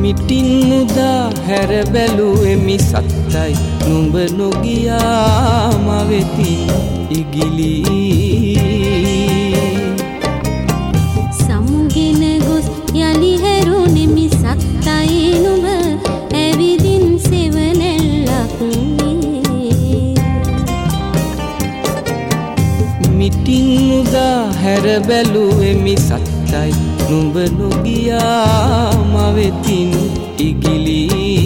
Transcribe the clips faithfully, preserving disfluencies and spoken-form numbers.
මිටින් මුදා හැර බැලුවෙමි සත්තයි නුඹ නොගියා මවෙතින් ඉගිලි සමුගෙන ගොස් යලි හැරුණෙමි සත්තයි නුඹ ඇවිදින් සෙවණැල්ලක් මිටින් මුදා හැර බැලුවෙමි සත්තයි නුඹ නොගියා මවෙතින් ඉගිලි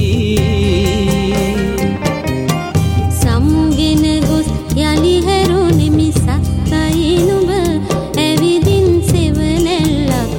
සමුගෙන ගොස් යලි හැරුණෙමි සත්තයි නුඹ ඇවිදින් සෙවණැල්ලක්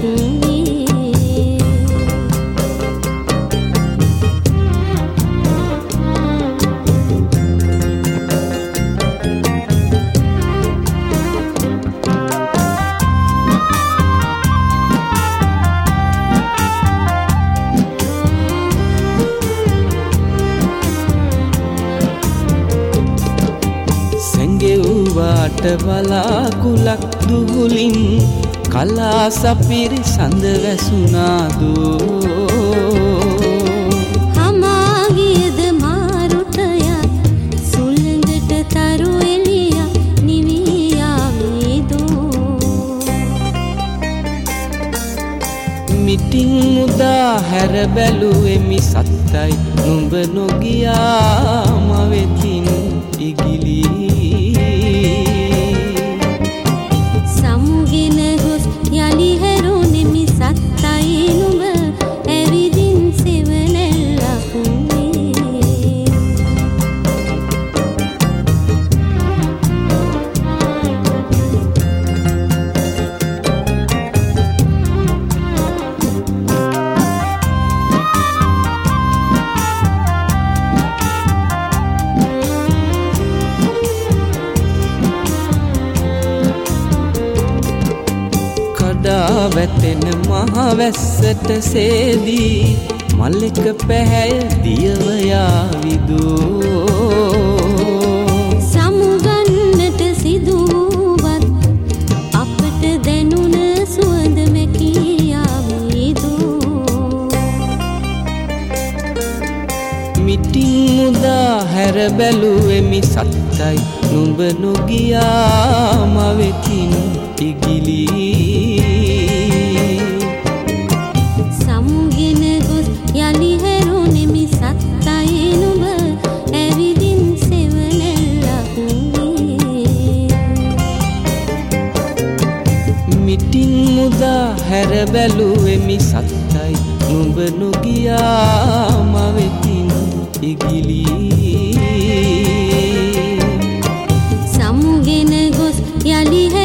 ගෙව්වාට වලාකුලක් දුහුලින් කලා සපිරි සඳ වැසුනාදෝ හමාගියද මාරුටයක් සුළඟට තරු එළියක් නිවියාවේදෝ මිටින් මුදා හැර බැලුවෙමි සත්තයි නුඹ නොගියා මවෙතින් ඉගිලි සමුගෙන ගොස් යලි හැරුණෙමි සත්තයි නුඹ ඇවිදින් සෙවණැල්ලක් වැටෙන මහවැස්සට සේදී මල්ලෙක පැහැය දියවයාවිදෝ සමුගන්නට සිදුවත් අපට දැනුන සුවඳ මැකියාවේදෝ මිටින් මුදා හැර බැලුවෙමි සත්තයි නුඹ නොගියා මවෙතින් ඉගිලි සමුගෙන ගොස් යලි හැරුණෙමි සත්තයි නුඹ ඇවිදින් සෙවණැල්ලක් මිටින් මුදා හැර බැලුවෙමි සත්තයි නුඹ නොගියා මවෙතින් ඉගිලි සමුගෙන ගොස් යලි